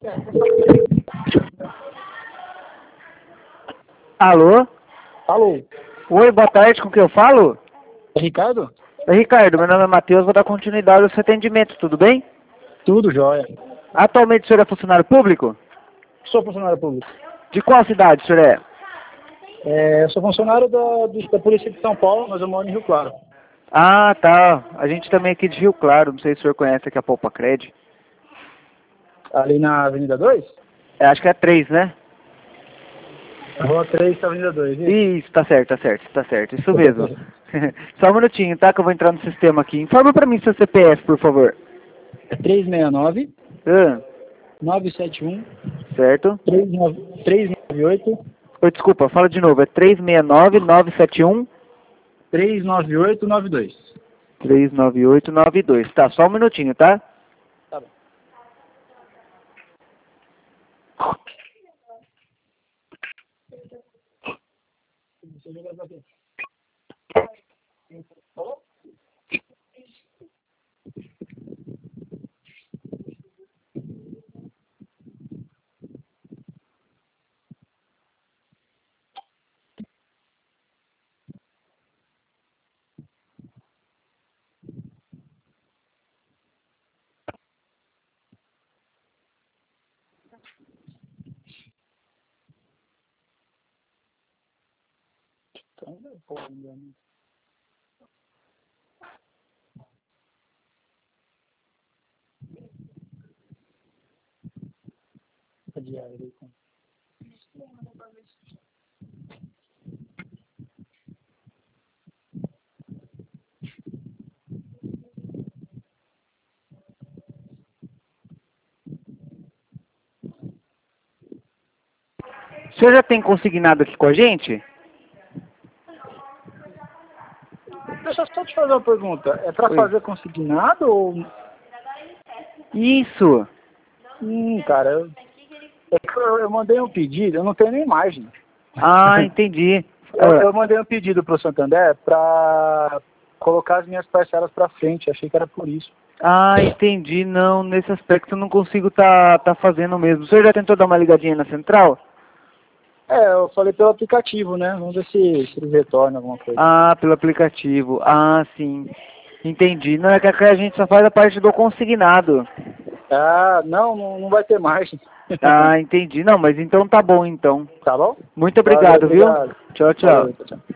Alô? Alô, Oi, boa tarde, com quem eu falo? é Ricardo? Oi, Ricardo, meu nome é Matheus, vou dar continuidade ao seu atendimento, tudo bem? Tudo jóia. Atualmente o senhor é funcionário público? Sou funcionário público. De qual cidade o senhor é? Eu sou funcionário da Polícia de São Paulo, mas eu moro em Rio Claro. Ah, tá. A gente também é aqui de Rio Claro, não sei se o senhor conhece aqui a Poupa-Cred. Ali na Avenida 2? Acho que é 3, né? Rua 3, Avenida 2. Isso. Isso, tá certo, isso mesmo. Só um minutinho, tá, que eu vou entrar no sistema aqui. Informa pra mim seu CPF, por favor. É 369 Ah, 971 certo. 398 Oi, desculpa, fala de novo, é 369-971 39892. 39892. Tá, só um minutinho, tá? Tá bom. O senhor já tem consignado aqui com a gente? Deixa eu só te fazer uma pergunta. É pra Oi. fazer consignado ou... Isso. Cara, eu mandei um pedido, eu não tenho nem margem. Ah, entendi. Eu mandei um pedido pro Santander pra colocar as minhas parcelas pra frente, achei que era por isso. Ah, entendi. Não, nesse aspecto eu não consigo tá fazendo mesmo. O senhor já tentou dar uma ligadinha na central? Eu falei pelo aplicativo, né? Vamos ver se eles retornam alguma coisa. Ah, pelo aplicativo. Ah, sim. Entendi. Não, é que a gente só faz a parte do consignado. Não vai ter margem. Ah, entendi. Não, mas então tá bom, então. Tá bom? Muito obrigado, Valeu, viu? obrigado. Tchau, tchau. Valeu, tchau.